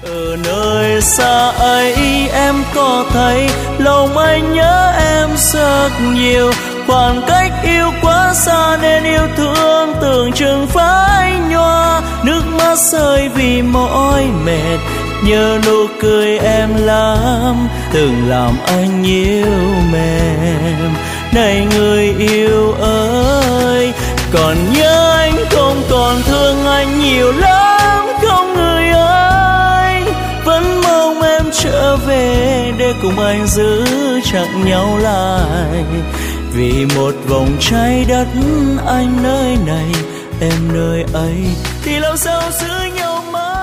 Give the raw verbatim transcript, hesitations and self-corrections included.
Ở nơi xa ấy em có thấy lòng anh nhớ em rất nhiều, khoảng cách yêu quá xa nên yêu thương tưởng chừng phai nhòa, nước mắt rơi vì mỏi mệt, nhớ nụ cười em lắm từng làm anh yêu mềm. Này người yêu ơi, còn nhớ anh không, còn thương anh nhiều lắm không người ơi, vẫn mong em trở về để cùng anh giữ chặt nhau lại, vì một vòng trái đất anh nơi này em nơi ấy thì làm sao giữ nhau mãi.